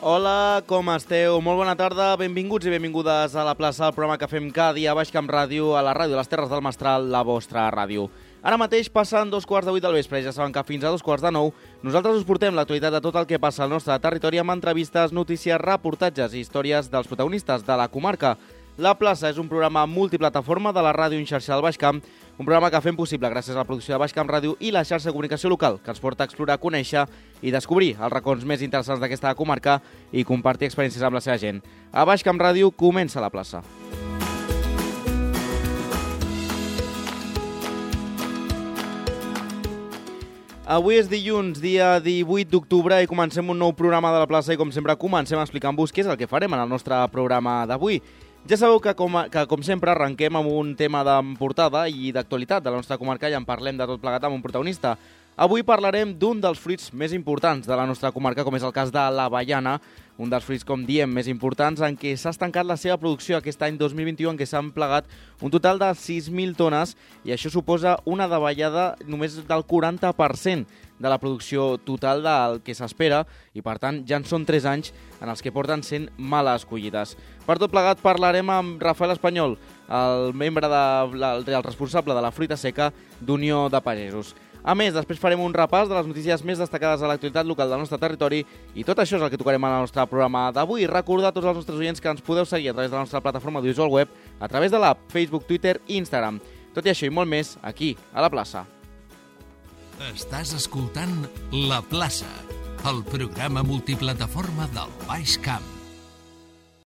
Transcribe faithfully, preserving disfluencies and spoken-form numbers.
Hola, com esteu? Molt bona tarda, benvinguts i benvingudes a la plaça, el programa que fem cada dia a Baix Camp Ràdio, a la ràdio de les Terres del Mestral, la vostra ràdio. Ara mateix passen dos quarts de vuit del vespre, ja saben que fins a dos quarts de nou nosaltres us portem l'actualitat de tot el que passa al nostre territori amb entrevistes, notícies, reportatges i històries dels protagonistes de la comarca. La plaça és un programa multiplataforma de la ràdio en xarxa del Baix Camp, un programa que fem possible gràcies a la producció de Baix Camp Ràdio i la xarxa de comunicació local, que ens porta a explorar, conèixer i descobrir els racons més interessants d'aquesta comarca i compartir experiències amb la seva gent. A Baix Camp Ràdio comença la plaça. Avui és dilluns, dia divuit d'octubre, i comencem un nou programa de la plaça i, com sempre, comencem explicant-vos què és el que farem en el nostre programa d'avui. Ja sabeu que com, que, com sempre, arrenquem amb un tema de portada i d'actualitat de la nostra comarca i en parlem de tot plegat amb un protagonista. Avui parlarem d'un dels fruits més importants de la nostra comarca, com és el cas de l'avellana, un dels fruits, com diem, més importants, en què s'ha estancat la seva producció aquest any dos mil vint-i-u, en què s'han plegat un total de sis mil tones, i això suposa una davallada només del quaranta per cent de la producció total del que s'espera, i per tant ja en són tres anys en els que porten sent males collides. Per tot plegat parlarem amb Rafael Espanyol, el membre de, el responsable de la fruita seca d'Unió de Pagesos. A més, després farem un repàs de les notícies més destacades de l'actualitat local del nostre territori i tot això és el que tocarem en el nostre programa d'avui. Recordar a tots els nostres oients que ens podeu seguir a través de la nostra plataforma audiovisual web, a través de l'app, Facebook, Twitter i Instagram. Tot i això i molt més, aquí, a la plaça. Estàs escoltant La Plaça, el programa multiplataforma del Baix Camp.